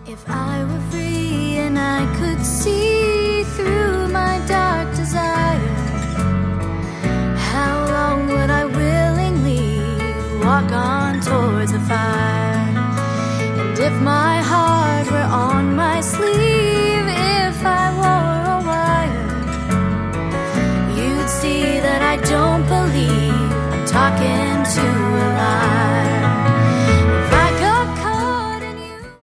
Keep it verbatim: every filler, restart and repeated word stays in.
If I were free and I could see through my dark desire, how long would I willingly walk on towards the fire? And if my heart were on my sleeve, if I wore a wire, you'd see that I don't believe I'm talking to a